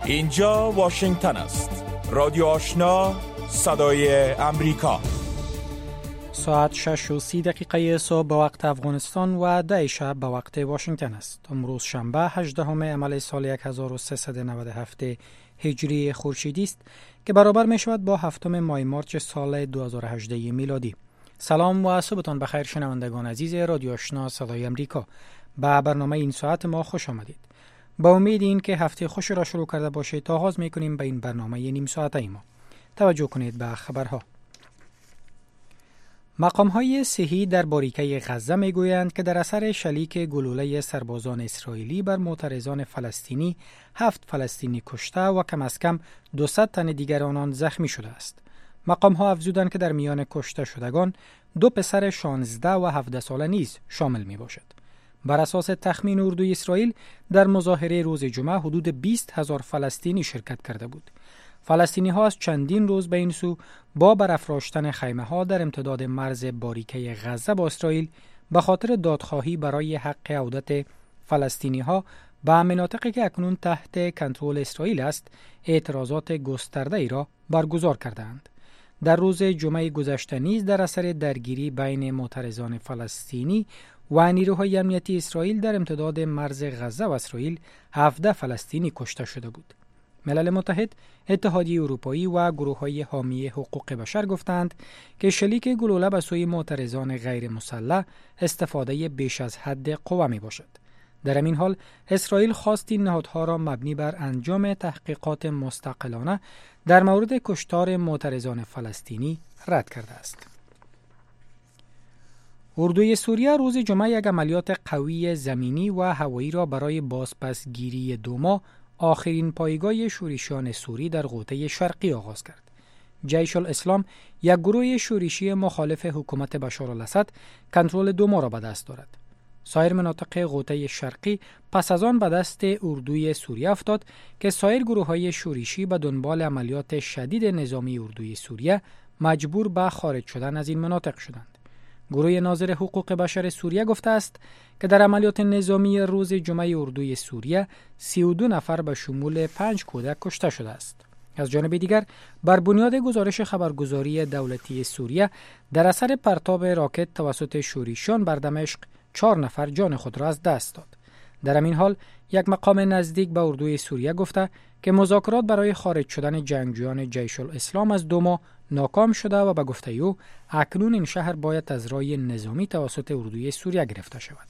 اینجا واشنگتن است. رادیو آشنا، صدای امریکا. ساعت 6:30 صبح به وقت افغانستان و 10 شب به وقت واشنگتن است. امروز شنبه 18 امیل سال 1397 هجری خورشیدی است که برابر می شود با 7 ماه مارچ سال 2018 میلادی. سلام و صبحتان بخیر شنوندگان عزیز رادیو آشنا صدای امریکا. به برنامه این ساعت ما خوش آمدید. با امید این که هفته خوش را شروع کرده باشید تا آغاز می‌کنیم به این برنامه نیم ساعته ما. توجه کنید به خبرها. مقام‌های صحی در باریکه غزه می‌گویند که در اثر شلیک گلوله سربازان اسرائیلی بر معترضان فلسطینی 7 فلسطینی کشته و کم از کم 200 تن دیگر آنان زخمی شده است. مقام‌ها افزودند که در میان کشته شدگان 2 پسر 16 و 17 ساله نیز شامل می‌باشد. بر اساس تخمین اردوی اسرائیل در مظاهره روز جمعه حدود 20,000 فلسطینی شرکت کرده بود. فلسطینی ها از چندین روز به این سو با برافراشتن خیمه ها در امتداد مرز باریکه غزه با اسرائیل به خاطر دادخواهی برای حق عودت فلسطینی ها به مناطقی که اکنون تحت کنترل اسرائیل است اعتراضات گسترده ای را برگزار کردند. در روز جمعه گذشته نیز در اثر درگیری بین معترضان فلسطینی و نیروهای امنیتی اسرائیل در امتداد مرز غزه و اسرائیل 17 فلسطینی کشته شده بود. ملل متحد، اتحادیه اروپایی و گروه‌های حامی حقوق بشر گفتند که شلیک گلوله به سوی معترضان غیر مسلح استفاده بیش از حد قوا می باشد. در همین حال اسرائیل خواست این نهادها را مبنی بر انجام تحقیقات مستقلانه در مورد کشتار معترضان فلسطینی رد کرده است. اردوی سوریه روز جمعه یک عملیات قوی زمینی و هوایی را برای بازپسگیری دوما آخرین پایگاه شورشیان سوری در غوطه شرقی آغاز کرد. جیش الاسلام، یک گروه شورشی مخالف حکومت بشار الاسد، کنترل دوما را به دست دارد. سایر مناطق غوطه شرقی پس از آن به دست اردوی سوریه افتاد که سایر گروه‌های شورشی به دنبال عملیات شدید نظامی اردوی سوریه مجبور به خارج شدن از این مناطق شدند. گروه ناظر حقوق بشر سوریه گفته است که در عملیات نظامی روز جمعه اردوی سوریه 32 نفر به شمول 5 کودک کشته شده است. از جانب دیگر بر بنیاد گزارش خبرگزاری دولتی سوریه در اثر پرتاب راکت توسط شورشیان بر دمشق 4 نفر جان خود را از دست داد. در همین حال یک مقام نزدیک به اردوی سوریه گفته که مذاکرات برای خارج شدن جنگجویان جیش الاسلام از دوما ناکام شده و به گفته او اکنون این شهر باید از رای نظامی توسط اردوی سوریه گرفته شود.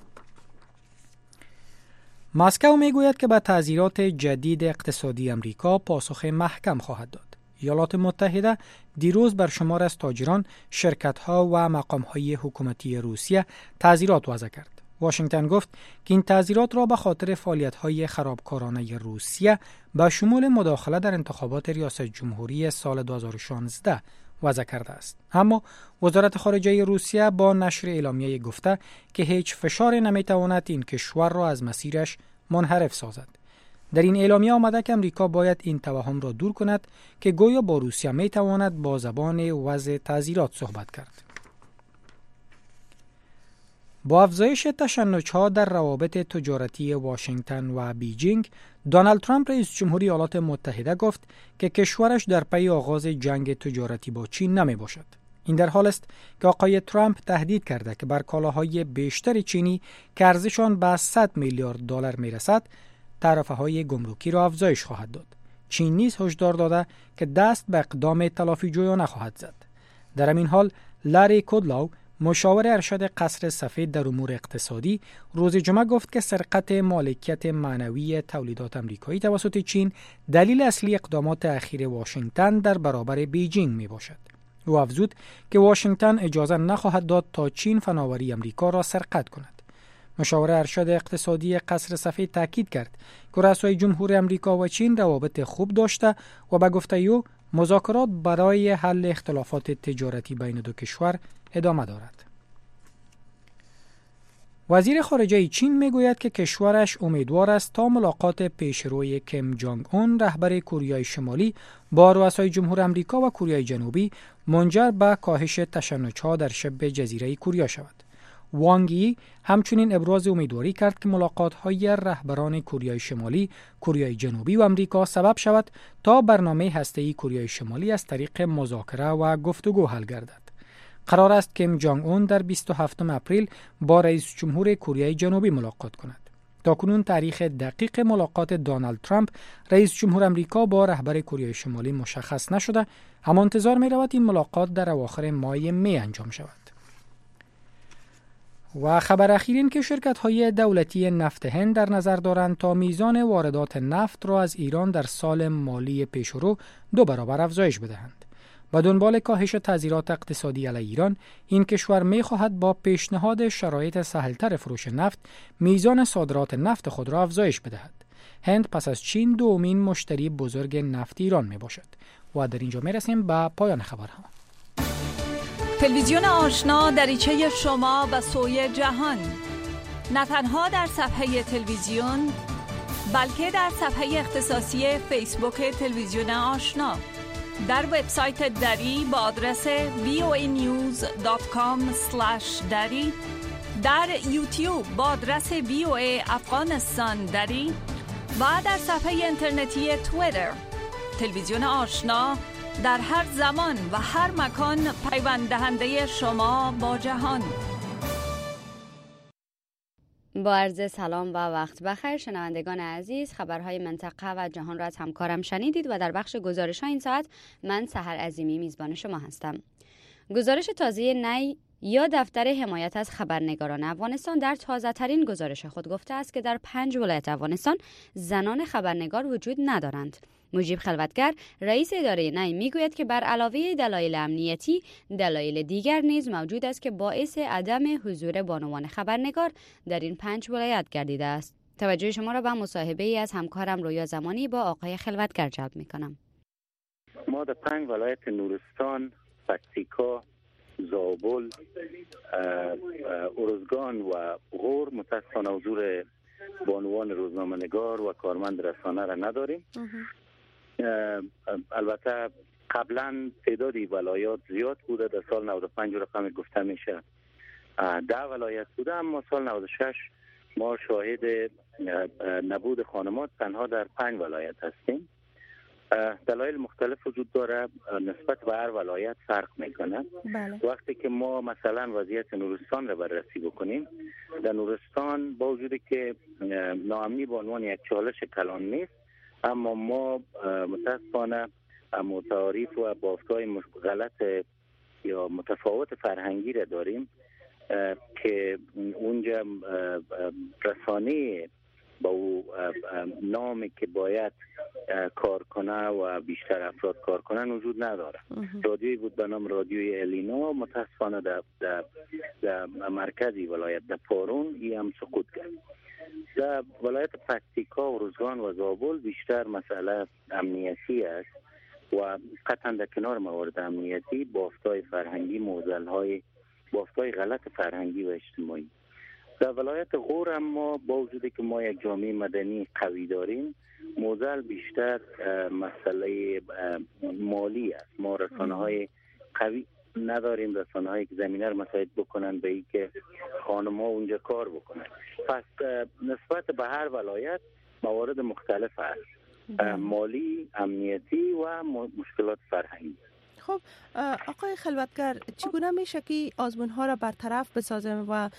مسکو میگوید که به تعزیرات جدید اقتصادی امریکا پاسخ محکم خواهد داد. ایالات متحده دیروز بر شمار از تاجران، شرکت‌ها و مقام‌های حکومتی روسیه تعزیرات وضع کرد. واشنگتن گفت که این تعزیرات را به خاطر فعالیت‌های خرابکارانه روسیه به شمول مداخله در انتخابات ریاست جمهوری سال 2016 وضع کرده است. اما وزارت خارجه روسیه با نشر اعلامیه گفته که هیچ فشاری نمیتواند این کشور را از مسیرش منحرف سازد. در این اعلامیه آمده که امریکا باید این توهم را دور کند که گویا با روسیه میتواند با زبان وضع تعزیرات صحبت کرد. با افزایش تشنج‌ها در روابط تجارتی واشنگتن و بیجینگ، دونالد ترامپ رئیس جمهوری ایالات متحده گفت که کشورش در پی آغاز جنگ تجارتی با چین نمی باشد. این در حال است که آقای ترامپ تهدید کرده که بر کالاهای بیشتر چینی که ارزششان به 100 میلیارد دلار می رسد، تعرفه‌های گمرکی را افزایش خواهد داد. چین نیز هشدار داده که دست به اقدام تلافی‌جویانه نخواهد زد. در همین حال لاری کودلاو، مشاور ارشد قصر سفید در امور اقتصادی، روز جمعه گفت که سرقت مالکیت معنوی تولیدات آمریکایی توسط چین دلیل اصلی اقدامات اخیر واشنگتن در برابر بیجینگ می باشد. او افزود که واشنگتن اجازه نخواهد داد تا چین فناوری آمریکا را سرقت کند. مشاور ارشد اقتصادی قصر سفید تاکید کرد که رؤسای جمهور آمریکا و چین روابط خوب داشته و به گفته او مذاکرات برای حل اختلافات تجارتی بین دو کشور ادامه دارد. وزیر خارجه چین میگوید که کشورش امیدوار است تا ملاقات پیشروی کیم جونگ اون رهبر کره شمالی با رؤسای جمهور آمریکا و کره جنوبی منجر به کاهش تشنج‌ها در شبه جزیره کره شود. وانگ یی همچنین ابراز امیدواری کرد که ملاقات‌های رهبران کره شمالی، کره جنوبی و آمریکا سبب شود تا برنامه هسته‌ای کره شمالی از طریق مذاکره و گفتگو حل گردد. قرار است کیم جانگ اون در 27 اپریل با رئیس جمهور کره جنوبی ملاقات کند. تاکنون تاریخ دقیق ملاقات دونالد ترامپ رئیس جمهور آمریکا با رهبر کره شمالی مشخص نشده، اما انتظار می رود این ملاقات در اواخر ماه می انجام شود. و خبر اخیر این که شرکت‌های دولتی نفت هند در نظر دارند تا میزان واردات نفت را از ایران در سال مالی پیشرو 2 برابر افزایش بدهند. با دنبال کاهش تضییعات اقتصادی علیه ایران، این کشور می‌خواهد با پیشنهاد شرایط سهل‌تر فروش نفت میزان صادرات نفت خود را افزایش بدهد. هند پس از چین دومین مشتری بزرگ نفت ایران میباشد. و در اینجا میرسیم به پایان خبرها. تلویزیون آشنا دریچه شما به سوی جهان، نه تنها در صفحه تلویزیون بلکه در صفحه اختصاصی فیسبوک تلویزیون آشنا، در وبسایت دری با آدرس voanews.com/dari، در یوتیوب با آدرس VOA افغانستان دری و در صفحه اینترنتی توییتر. تلویزیون آشنا در هر زمان و هر مکان پیوند دهنده شما با جهان. با عرض سلام و وقت بخیر شنوندگان عزیز، خبرهای منطقه و جهان را از همکارم شنیدید و در بخش گزارش‌ها این ساعت من سحر عظیمی میزبان شما هستم. گزارش تازه نی یا دفتر حمایت از خبرنگاران افغانستان در تازه‌ترین گزارش خود گفته است که در 5 ولایت افغانستان زنان خبرنگار وجود ندارند. مجیب خلوتگر رئیس اداره نی میگوید که بر علاوه دلایل امنیتی، دلایل دیگر نیز موجود است که باعث عدم حضور بانوان خبرنگار در این 5 ولایت گردیده است. توجه شما را به مصاحبه ای از همکارم رویا زمانی با آقای خلوتگر جلب می‌کنم. ما در 5 ولایت نورستان، پکتیکا، زابل، ارزگان و غور متاسفانه حضور بانوان روزنامه‌نگار و کارمند رسانه را نداریم. البته قبلا تعدادی ولایات زیاد بوده، در سال 95 رقم گفته میشه 10 ولایت بوده، اما سال 96 ما شاهد نبود خانمات تنها در 5 ولایت هستیم. دلایل مختلف وجود داره، نسبت به هر ولایت فرق میکنه. بله. وقتی که ما مثلا وضعیت نورستان را بررسی بکنیم، در نورستان با وجودی که ناامنی به عنوان یک چالش کلان نیست، اما ما متاسفانه متعارف و بافت‌های غلط یا متفاوت فرهنگی را داریم که اونجا رسانه با او نامی که باید کار کنه و بیشتر افراد کار کنن وجود نداره. رادیویی بود به نام رادیوی الینا، متاسفانه در مرکزی ولایت در پارون این هم سقوط کرد. در ولایت پکتیکا و ارزگان و زابل بیشتر مسئله امنیتی است و قطعا در کنار موارد امنیتی بافت‌های فرهنگی، بافت‌های غلط فرهنگی و اجتماعی. در ولایت غور اما با وجودی که ما یک جامعه مدنی قوی داریم، موزل بیشتر مسئله مالی است. ما رسانه‌های قوی نداریم، رسانه‌هایی که زمینه رو مساعد بکنن به این که خانم‌ها اونجا کار بکنن. پس نسبت به هر ولایت موارد مختلف است، مالی، امنیتی و مشکلات فرهنگی. خب آقای خلوتگر، چگونه میشه که آزمون‌ها را برطرف بسازیم و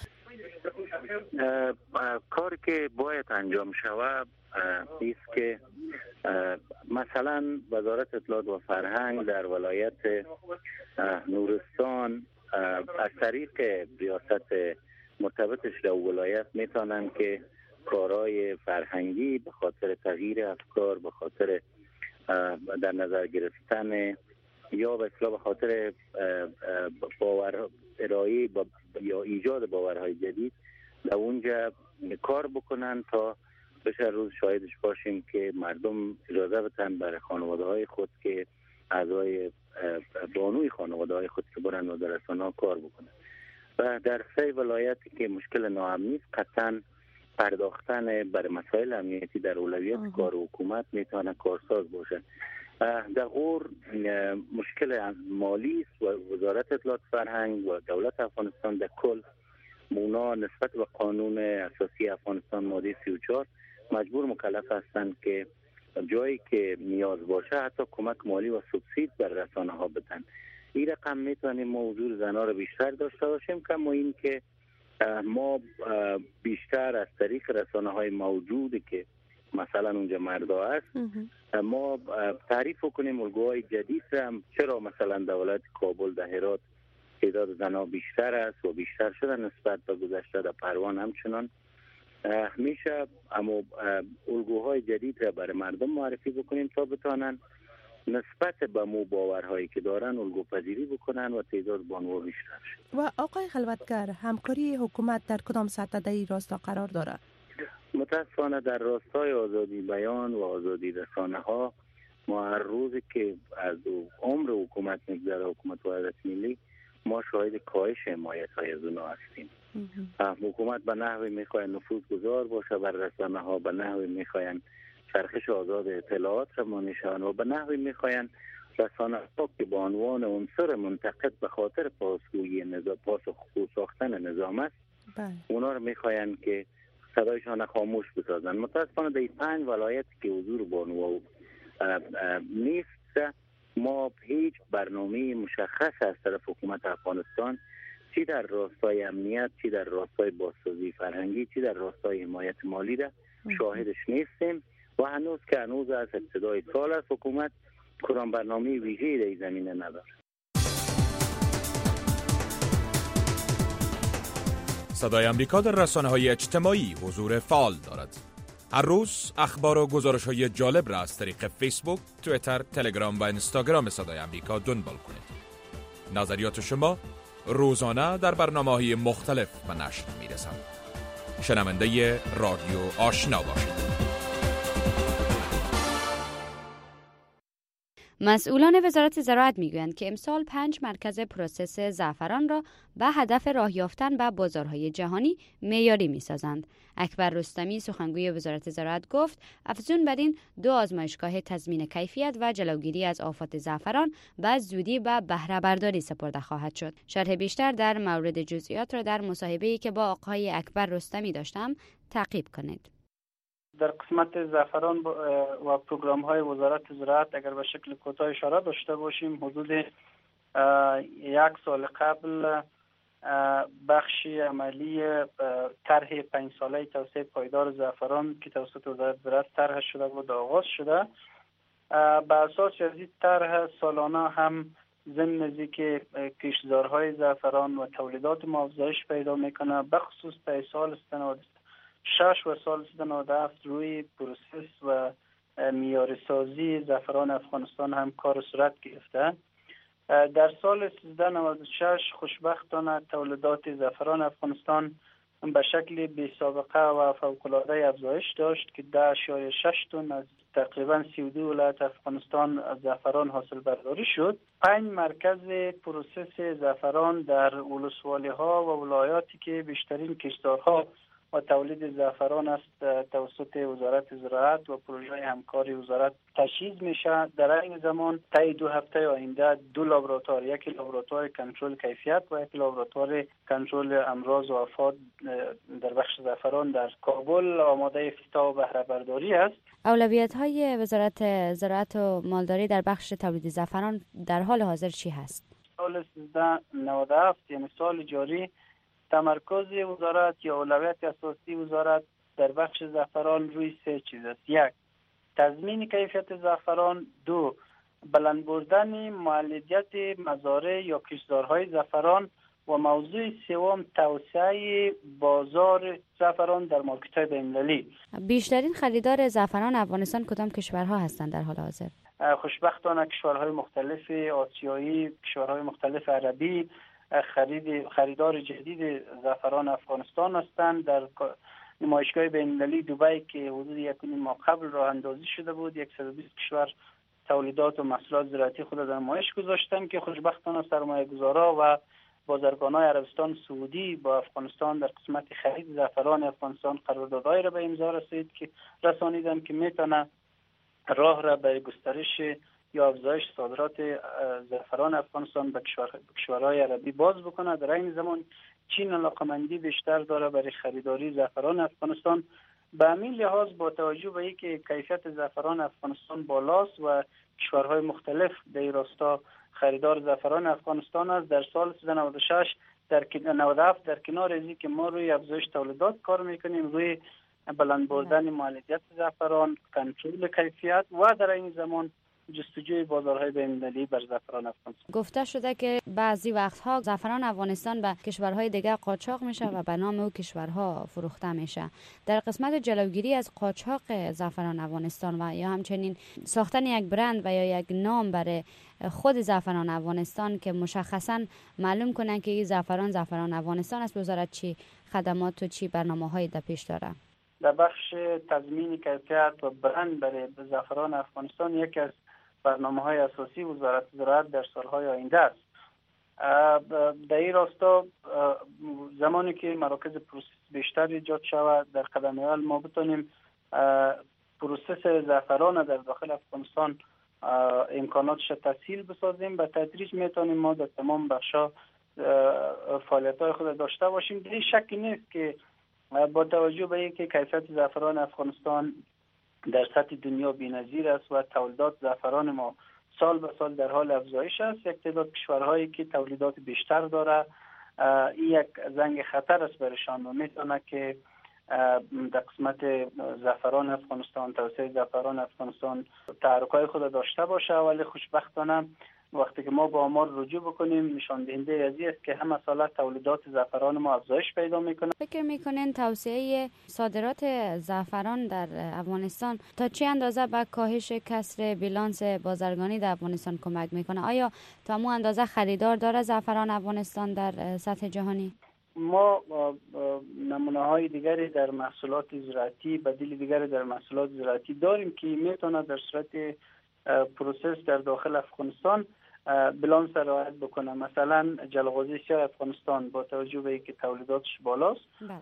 کاری که باید انجام شود است که مثلا وزارت اطلاعات و فرهنگ در ولایت نورستان از طریق ریاست مرتبطش در ولایت میتونن که کارهای فرهنگی به خاطر تغییر افکار، به خاطر در نظر گرفتن یا به اصطلاح به خاطر باور ارائه یا ایجاد باورهای جدید در اونجا کار بکنن تا بشه روز شاهدش باشیم که مردم اجازه بدن برای خانواده‌های خود که اعضای بانوی خانواده‌های خود که برن و در رسانه‌ها کار بکنن. و در 3 ولایتی که مشکل ناامنی است، قطعاً پرداختن بر مسائل امنیتی در اولویت کار حکومت میتونه کارساز باشه. در غور مشکل مالی است و وزارت اطلاعات فرهنگ و دولت افغانستان در کل اونا نسبت به قانون اساسی افغانستان ماده 34 مجبور مکلف هستند که جایی که نیاز باشه حتی کمک مالی و سوبسید بر رسانه ها بدن. این رقم میتونیم ما حضور زنها رو بیشتر داشته باشیم، کما این که ما بیشتر از طریق رسانه های موجودی که مثلا اونجا مردا هست ما تعریف کنیم الگوهای جدید هم. چرا مثلا در ولایت کابل در هرات تعداد زنها بیشتر است و بیشتر شده نسبت به گذشته، در پروان همچنان میشه اما الگوهای جدید را برای مردم معرفی بکنیم تا بتانن نسبت به مو باورهایی که دارن الگو پذیری بکنن و تعداد بانوها بیشتر شد. و آقای خلوتگر، همکاری حکومت در کدام سطح در این راستا قرار داره؟ متاسفانه در راستای آزادی بیان و آزادی رسانه ها ما هر روزی که از عمر حکومت میگذره، حکومت وحدت ملی، ما شاهد کاهش حمایت های از اونها هستیم. حکومت به نحوی میخواهد نفوذ گذار باشه بر رسانه ها، به نحوی میخواهند چرخش آزاد اطلاعات را مانع شوند و به نحوی میخواهند رسانه ها که به عنوان عنصر منتقد به خاطر پاسخگویی پاسخگو ساختن نظام است، اونا رو میخواهند که صدایشان خاموش بسازن. متاسفانه در 5 ولایتی که حضور بانوها نیست، ما هیچ برنامه مشخص از طرف حکومت افغانستان چی در راستای امنیت، چی در راستای بازسازی فرهنگی، چی در راستای حمایت مالی را شاهدش نیستیم و هنوز از ابتدای سال است حکومت کدام برنامه ویژه‌ای در این زمینه نداره. صدای آمریکا در رسانه‌های اجتماعی حضور فعال دارد. هر روز اخبار و گزارش‌های جالب را از طریق فیسبوک، توییتر، تلگرام و اینستاگرام صدای آمریکا دنبال کنید. نظریات شما روزانه در برنامه‌های مختلف به نشر می‌رسند. شنونده رادیو آشنا باشید. مسئولان وزارت زراعت میگویند که امسال 5 مرکز پروسس زعفران را به هدف راه یافتن به بازارهای جهانی معیاری میسازند. اکبر رستمی سخنگوی وزارت زراعت گفت افزون بر این 2 آزمایشگاه تضمین کیفیت و جلوگیری از آفات زعفران به زودی به بهره برداری سپرده خواهد شد. شرح بیشتر در مورد جزئیات را در مصاحبه‌ای که با آقای اکبر رستمی داشتم تعقیب کنید. در قسمت زعفران و پروگرام های وزارت زراعت اگر به شکل کوتاه اشاره داشته باشیم، حدود 1 سال قبل بخشی عملی طرح 5 ساله توسعه پایدار زعفران که توسط وزارت زراعت طرح شده بود آغاز شده. به اساس از این طرح سالانه هم ضمن نزدیک کشتزارهای زعفران و تولیدات ما افزایش پیدا میکنه، بخصوص تا سال 6 و سال 97 روی پروسس و معیاری سازی زعفران افغانستان هم کار صورت گرفته. در سال 1396 خوشبختانه تولیدات زعفران افغانستان به شکل بی سابقه و فوق‌العاده افزایش داشت که 10.6 تن از تقریبا 32 ولایت افغانستان از زعفران حاصل برداری شد. 5 مرکز پروسس زعفران در ولسوالی ها و ولایاتی که بیشترین کشتزارها و تولید زعفران است توسط وزارت زراعت و پروژه همکاری وزارت تجهیز میشه. در این زمان طی 2 هفته آینده 2 لابراتوار، یک لابراتوار کنترل کیفیت و یک لابراتوار کنترل امراض و آفات در بخش زعفران در کابل آماده افتتاح و بهره برداری است. اولویت‌های وزارت زراعت و مالداری در بخش تولید زعفران در حال حاضر چی هست؟ سال 1397 یعنی سال جاری تمرکز وزارت یا اولویت اساسی وزارت در بخش زعفران روی 3 چیز است. 1. تضمین کیفیت زعفران. 2. بلند بردن مولدیت مزارع یا کشتزارهای زعفران و موضوع سوم توسعه بازار زعفران در مارکت‌های بین‌المللی. بیشترین خریدار زعفران افغانستان کدام کشورها هستند در حال حاضر؟ خوشبختانه کشورهای مختلف آسیایی، کشورهای مختلف عربی خریدار جدید زعفران افغانستان هستند. در نمایشگاه بین‌المللی دبی که حدود 1.5 ماه قبل راه اندازی شده بود، 120 کشور تولیدات و محصولات زراعتی خود در نمایش گذاشتند که خوشبختانه سرمایه‌گذارا و بازرگانای عربستان سعودی با افغانستان در قسمت خرید زعفران افغانستان قراردادهای را به امضا رسید که رسانیدند که میتونه راه را برای گسترش یا افزایش صادرات زعفران افغانستان به کشورهای عربی باز بکنه. در این زمان چین علاقمندی بیشتر داره برای خریداری زعفران افغانستان. به همین لحاظ با توجه به اینکه کیفیت زعفران افغانستان بالاست و کشورهای مختلف در این راستا خریدار زعفران افغانستان است، در سال 1996 در 97 در کنار ازی که ما روی افزایش تولیدات کار میکنیم، روی بلند بردن مالیات زعفران، کنترل کیفیت و در این زمان جستجوی بازارهای بین‌المللی بر زعفران افغانستان. گفته شده که بعضی وقتها زعفران افغانستان به کشورهای دیگر قاچاق میشه و به نام او کشورها فروخته میشه. در قسمت جلوگیری از قاچاق زعفران افغانستان و یا همچنین ساختن یک برند و یا یک نام برای خود زعفران افغانستان که مشخصاً معلوم کنن که این زعفران افغانستان است، وزارت چی خدمات و چی برنامه‌هایی در پیش داره؟ در بخش تضمین کیفیت و برند برای زعفران افغانستان یکی از برنامه‌های اساسی وزارت زراعت در سالهای آینده است. در این راستا زمانی که مراکز پروسس بیشتر ایجاد شود، در قدم اول ما بتونیم پروسس زعفران در داخل افغانستان امکاناتش تسهیل بسازیم، به تدریج میتونیم ما در تمام بخشا فعالیت‌های خود داشته باشیم. در این شکی نیست که با توجه به اینکه کیفیت زعفران افغانستان در سطح دنیا بی‌نظیر است و تولیدات زعفران ما سال به سال در حال افزایش است، یک تعداد کشورهایی که تولیدات بیشتر داره این یک زنگ خطر است برشان و میتونه که در قسمت زعفران افغانستان، توسعه زعفران افغانستان تحرک‌های خود داشته باشه. ولی خوشبختانه وقتی که ما با آمار رجوع بکنیم نشان دهنده ازی است که همه ساله تولیدات زعفران ما افزایش پیدا میکنه. فکر میکنین توسعه صادرات زعفران در افغانستان تا چه اندازه به کاهش کسر بیلانس بازرگانی در افغانستان کمک میکنه؟ آیا تا همون اندازه خریدار داره زعفران افغانستان در سطح جهانی؟ ما نمونه های دیگری در محصولات زراعتی، بدیل دیگری در محصولات زراعتی داریم که میتونه در صورت پروسس در داخل افغانستان بلانس رعایت بکنه. مثلا جلغوزی سیاه افغانستان با توجه به اینکه تولیداتش بالاست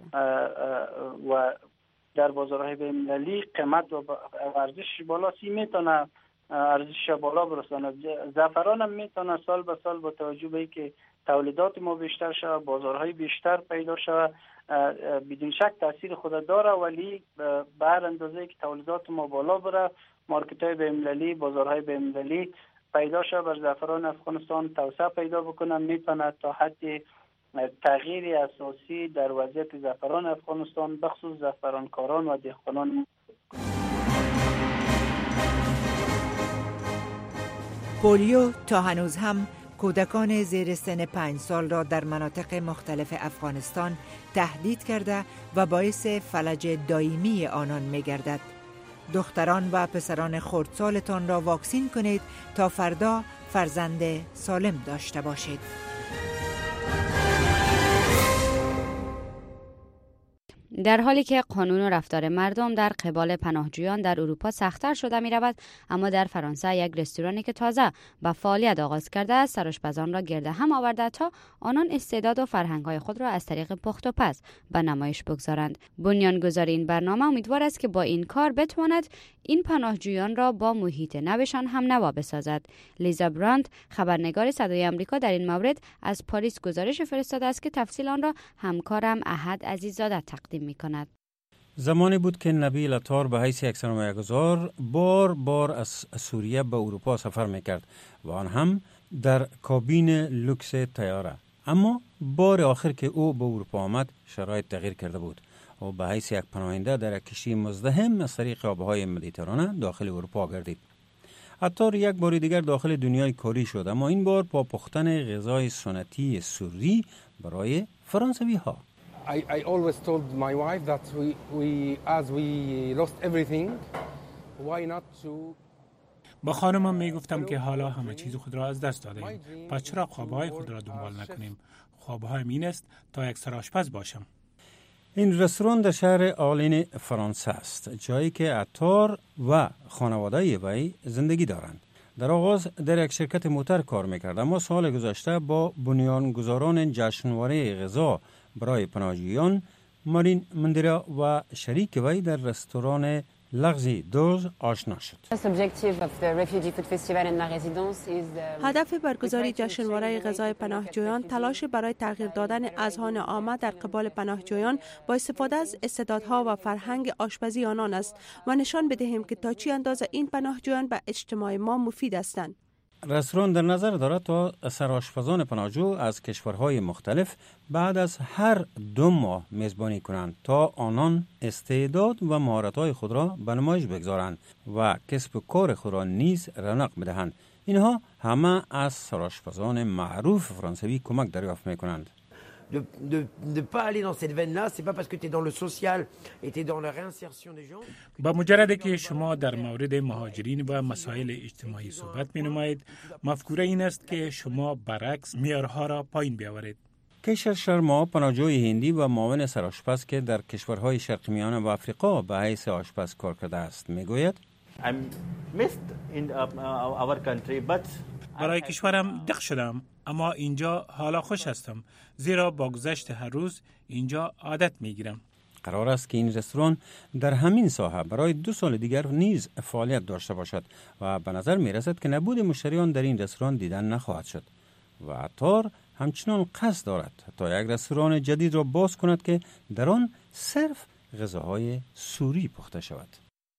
و در بازارهای بین‌المللی قیمت و ارزشش بالاست، میتونه ارزشش بالا برسونه. زعفران هم میتونه سال به سال با توجه به اینکه تولیدات ما بیشتر شود، بازارهای بیشتر پیدا شود، بدون شک تاثیر خود داره. ولی به هر اندازه که تولیدات ما بالا بره، مارکت‌های بین‌المللی، بازارهای بین‌المللی پیدا شود، بر زعفران افغانستان توسعه پیدا بکنه، میتونه تا حد تغییر اساسی در وضعیت زعفران افغانستان بخصوص زعفرانکاران و دهقانان. پولیو تا هنوز هم کودکان زیر سن 5 سال را در مناطق مختلف افغانستان تهدید کرده و باعث فلج دائمی آنان می‌گردد. دختران و پسران خردسالتان را واکسین کنید تا فردا فرزند سالم داشته باشید. در حالی که قانون و رفتار مردم در قبال پناهجویان در اروپا سخت‌تر شده می‌رود، اما در فرانسه یک رستورانی که تازه به فعالیت آغاز کرده است سرآشپزان را گرد هم آورده تا آنان استعداد و فرهنگ‌های خود را از طریق پخت و پز به نمایش بگذارند. بنیانگذار این برنامه امیدوار است که با این کار بتواند این پناهجویان را با محیط نوشان هم نوا بسازد. لیزا براند، خبرنگار صدای آمریکا، در این مورد از پاریس گزارش فرستاده است که تفصیل آن را همکارم احد عزیززاده تقدیم می‌کند. زمانی بود که نبیل عطار به حیث یک سرمایه‌گذار بار از سوریه به اروپا سفر می‌کرد و آن هم در کابین لوکس طیاره. اما بار آخر که او به اروپا آمد شرایط تغییر کرده بود و به حیث یک پناهنده در یک کشتی مزدحم از طریق آبهای مدیترانه داخل اروپا گردید. عطار یک بار دیگر داخل دنیای کاری شد، اما این بار با پختن غذای سنتی سوری برای فرانسوی ها. I always told my wife that as we lost everything, why not to. با خانمم میگفتم که حالا همه چیز خود را از دست داده ایم، پس چرا خوابهای خود را دنبال نکنیم؟ خوابهایم این است تا یک سرآشپز باشم. این رستوران در شهر آلین فرانسه است، جایی که عطار و خانواده وی زندگی دارند. در آغاز در یک شرکت موتر کار میکرد، اما سال گذشته با بنیانگذاران جشنواره غذا برای پناهجویان مارین مندرا و شریک وی در رستوران لغزی دوز آشنا شد. هدف برگزاری جشنواره غذای پناهجویان تلاش برای تغییر دادن اذهان عامه در قبال پناهجویان با استفاده از استعدادها و فرهنگ آشپزی آنان است و نشان بدهیم که تا چه اندازه این پناهجویان به اجتماع ما مفید هستند. رستوران در نظر دارد تا سرآشپزان پناهجو از کشورهای مختلف بعد از هر 2 ماه میزبانی کنند تا آنان استعداد و مهارت‌های خود را به نمایش بگذارند و کسب کار خود را نیز رونق بدهند. اینها همه از سرآشپزان معروف فرانسوی کمک دریافت می‌کنند. de pas aller dans cette veine-là, c'est pas parce que tu es dans le social et tu es dans la réinsertion des gens. با مجرد که شما در مورد مهاجرین و مسائل اجتماعی صحبت می‌نمایید، مفکوره این است که شما برعکس معیارها را پایین بیاورید. کیشر شرما پناهجوی هندی و معاون سرآشپز که در کشورهای شرق میانه و آفریقا به حیث آشپز کار کرده است میگوید برای کشورم دق شدم، اما اینجا حالا خوش هستم، زیرا با گذشت هر روز اینجا عادت میگیرم. قرار است که این رستوران در همین ساحه برای 2 سال دیگر نیز فعالیت داشته باشد و به نظر می رسد که نبود مشتریان در این رستوران دیدن نخواهد شد و عطار همچنان قصد دارد تا یک رستوران جدید را باز کند که در آن صرف غذاهای سوری پخته شود.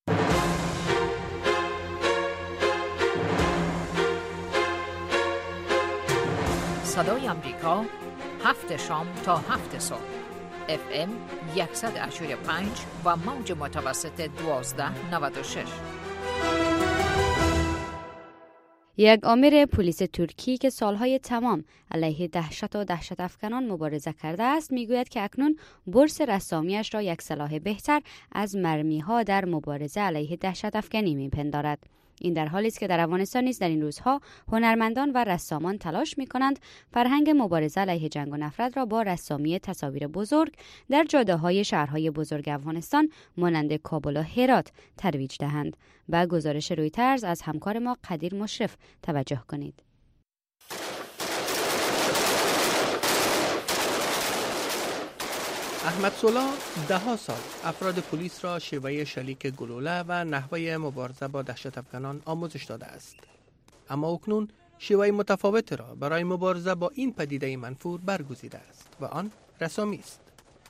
صدای امریکا 7 شام تا 7 صبح FM 100.5 و موج متوسط 1296. یک آمر پلیس ترکی که سالهای تمام علیه دهشت و دهشت افکنان مبارزه کرده است میگوید که اکنون برس رسامیش را یک سلاح بهتر از مرمی‌ها در مبارزه علیه دهشت افکنی میپندارد. این در حالی است که در افغانستان نیز در این روزها هنرمندان و رسامان تلاش می‌کنند فرهنگ مبارزه علیه جنگ و نفرت را با رسامی تصاویر بزرگ در جاده‌های شهرهای بزرگ افغانستان مانند کابل و هرات ترویج دهند. به گزارش رویترز از همکار ما قدیر مشرف توجه کنید. احمد سولا 10 سال افراد پلیس را شیوه شلیک گلوله و نحوه مبارزه با دهشت افکنان آموزش داده است. اما اکنون شیوه متفاوت را برای مبارزه با این پدیده منفور برگزیده است و آن رسامی است.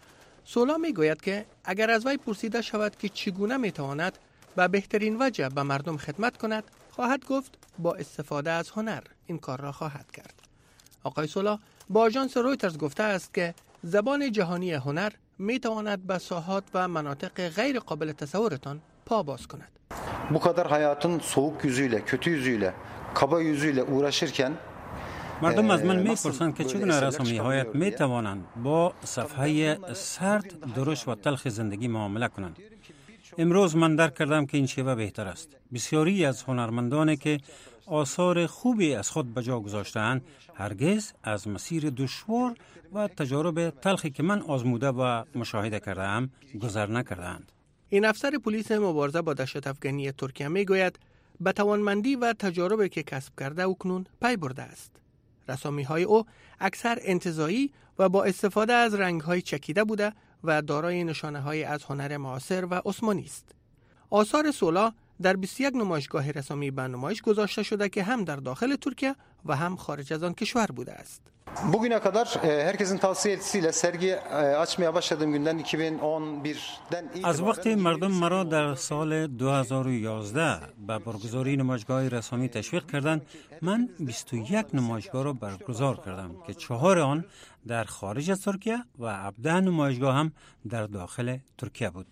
سولا می گوید که اگر از وی پرسیده شود که چگونه می تواند به بهترین وجه به مردم خدمت کند، خواهد گفت با استفاده از هنر این کار را خواهد کرد. آقای سولا با آژانس رویترز گفته است که زبان جهانی هنر می تواند به ساحات و مناطق غیر قابل تصورتان پا باز کند. Bu kadar hayatın soğuk yüzüyle, kötü yüzüyle, kaba yüzüyle uğraşırken مردم از من میپرسند که چگونه رسامی‌هایت میتوانند با صفحه سرد، درشت و تلخ زندگی معامله کنند. امروز من درک کردم که این شیوه بهتر است. بسیاری از هنرمندانی که آثار خوبی از خود به جا گذاشته‌اند هرگز از مسیر دشوار و تجارب تلخی که من آزموده و مشاهده کردم گذر نکردند. این افسر پلیس مبارزه با دهشت افکنی ترکیه میگوید به توانمندی و تجاربی که کسب کرده اکنون پی برده است. رسامی‌های او اکثر انتزاعی و با استفاده از رنگ‌های چکیده بوده و دارای نشانه‌هایی از هنر معاصر و عثمانی است. آثار سولا در 21 نمایشگاه رسامی به نمایش گذاشته شده که هم در داخل ترکیه و هم خارج از آن کشور بوده است. Bugüne kadar herkesin tavsiyesiyle sergi açmaya başladığım günden 2011'den از وقتی مردم مرا در سال 2011 به برگزاری نمایشگاه رسامی تشویق کردند، من 21 نمایشگاه را برگزار کردم که 4 آن در خارج از ترکیه و 17 نمایشگاه هم در داخل ترکیه بود.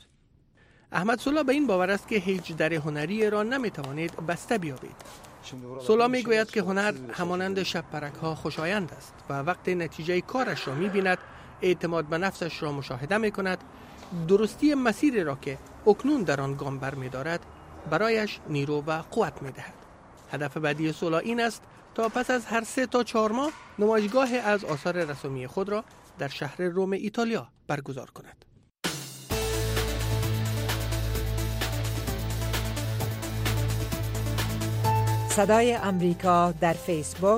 احمد سولا به این باور است که هیچ در هنری را نمیتوانید بسته بیابید. سولا میگوید که هنر همانند شب پرک‌ها خوشایند است و وقتی نتیجه کارش را می‌بیند، اعتماد به نفسش را مشاهده می‌کند، درستی مسیری را که اکنون در آن گام برمی‌دارد برایش نیرو و قوت می‌دهد. هدف بعدی سولا این است تا پس از هر 3 تا 4 ماه نمایشگاه از آثار رسامی خود را در شهر روم ایتالیا برگزار کند. صدای امریکا در فیسبوک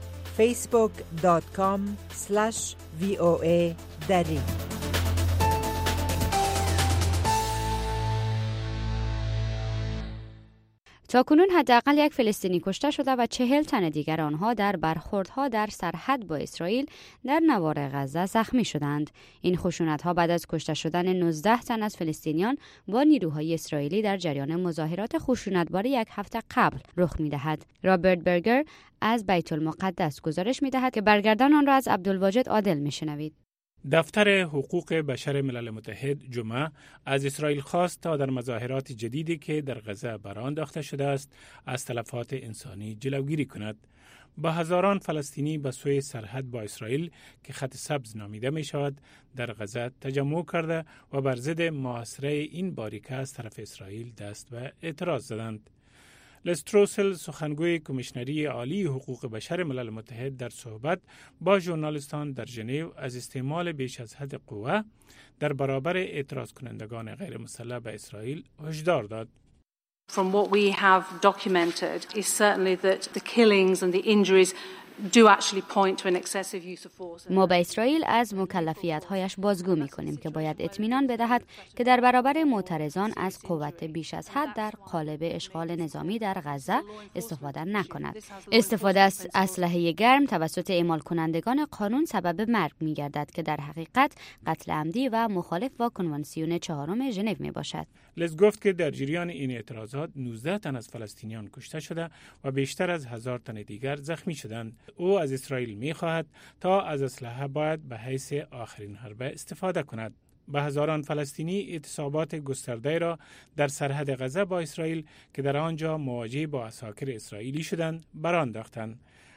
facebook.com/VOA دری تاکنون حداقل 1 فلسطینی کشته شده و 40 تن دیگر آنها در برخوردها در سرحد با اسرائیل در نوار غزه زخمی شدند. این خشونت‌ها بعد از کشته شدن 19 تن از فلسطینیان با نیروهای اسرائیلی در جریان مظاهرات خشونتبار 1 هفته قبل رخ می‌دهد. رابرت برگر از بیت المقدس گزارش می‌دهد که برگردان آن را از عبدالواجد عادل می‌شنوید. دفتر حقوق بشر ملل متحد جمعه از اسرائیل خواست تا در مظاهرات جدیدی که در غزه برآ انداخته شده است از تلفات انسانی جلوگیری کند. با هزاران فلسطینی به سوی سرحد با اسرائیل که خط سبز نامیده می شود در غزه تجمع کرده و بر ضد محاصره این باریکه از طرف اسرائیل دست به اعتراض زدند. لستروسل سخنگوی کمیشنری عالی حقوق بشر ملل متحد در صحبت با ژورنالیستان در ژنو از استعمال بیش از حد قوه در برابر اعتراض کنندگان غیر مسلح به اسرائیل هشدار داد. From what we have documented is certainly that the killings and the injuries do actually point to an excessive use of force. ما به اسرائیل از مکلفیت‌هایش بازگو می‌کنیم که باید اطمینان بدهد که در برابر معترضان از قوت بیش از حد در قالب اشغال نظامی در غزه استفاده نکند. استفاده از اسلحه گرم توسط اعمال کنندگان قانون سبب مرگ می‌گردد که در حقیقت قتل عمدی و مخالف با کنوانسیون 4 ژنو میباشد. لز گفت که در جریان این اعتراضات 19 تن از فلسطینیان کشته شده و بیشتر از 1000 تن دیگر زخمی شدند. او از اسرائیل می‌خواهد تا از اسلحه باید به حیث آخرین حربه استفاده کند. به هزاران فلسطینی اعتصابات گسترده را در سرحد غزه با اسرائیل که در آنجا مواجه با عساکر اسرائیلی شدند برانداختند.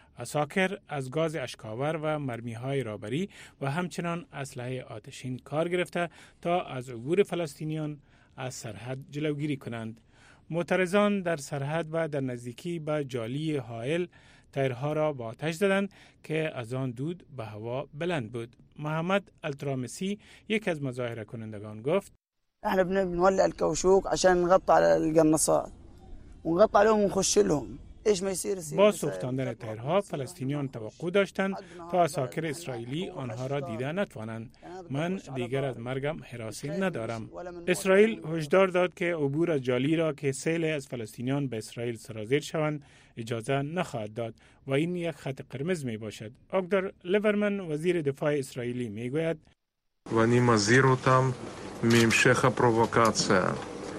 عساکر از گاز اشکاور و مرمی‌های رابری و همچنان اسلحه آتشین کار گرفته تا از عبور فلسطینیان از سرحد جلوگیری کنند. معترضان در سرحد و در نزدیکی به جالی حائل تایرها را با آتش زدند که از آن دود به هوا بلند بود. محمد الترامسی یک از مظاهره کنندگان گفت: احنا بنولع الكاوشوك عشان نغطي على القناصات ونغطي عليهم ونخش لهم. با سوختاندن تایرها فلسطینیان توقع داشتند تا عساکر اسرائیلی آنها را دیده نتوانند. من دیگر از مرگم هراسی ندارم. اسرائیل هشدار داد که عبور از جالی را که سیل از فلسطینیان به اسرائیل سرازیر شوند اجازه نخواهد داد و این یک خط قرمز می باشد. آگدار لیورمن وزیر دفاع اسرائیلی می گوید: ואני מזהיר אותם מהמשך הפרובוקציה.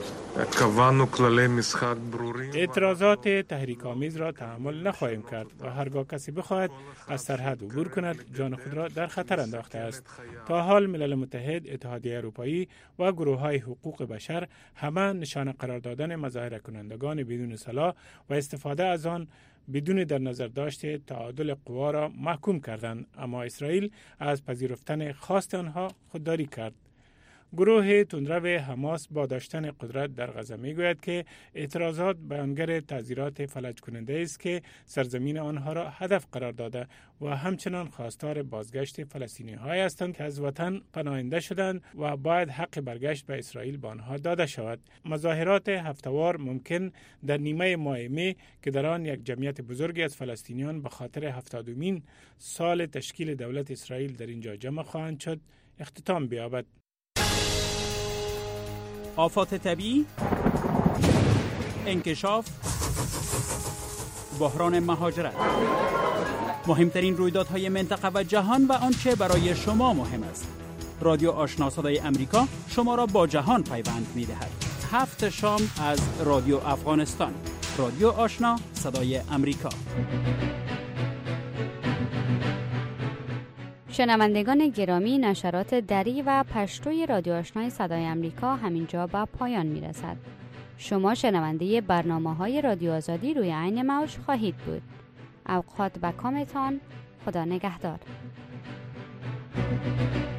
اعتراضات تحریک‌آمیز را تحمل نخواهیم کرد و هرگاه کسی بخواهد از سرحد عبور کند جان خود را در خطر انداخته است. تا حال ملل متحد، اتحادیه اروپایی و گروه‌های حقوق بشر همه نشانه قرار دادن مظاهره کنندگان بدون سلاح و استفاده از آن بدون در نظر داشته تعادل قوا را محکوم کردند، اما اسرائیل از پذیرفتن خواست آنها خودداری کرد. گروه تندرو حماس با داشتن قدرت در غزه میگوید که اعتراضات بیانگر تعزیرات فلج کننده است که سرزمین آنها را هدف قرار داده و همچنان خواستار بازگشت فلسطینی های هستند که از وطن پناهنده شدند و باید حق برگشت به اسرائیل به آنها داده شود. مظاهرات هفته‌وار ممکن در نیمه ماه می که در آن یک جمعیت بزرگی از فلسطینیان به خاطر 70مین سال تشکیل دولت اسرائیل در اینجا جمع خواهند شد اختتام بیابد. آفات طبیعی، انکشاف، بحران مهاجرت، مهمترین رویدادهای منطقه و جهان و آنچه برای شما مهم است. رادیو آشنا صدای امریکا شما را با جهان پیوند می‌دهد. 7 شام از رادیو افغانستان. رادیو آشنا صدای امریکا. شنوندگان گرامی، نشرات دری و پشتوی رادیو آشنای صدای امریکا همینجا به پایان میرسد. شما شنونده برنامه‌های رادیو آزادی روی عین موج خواهید بود. اوقات و کامتان. خدا نگهدار.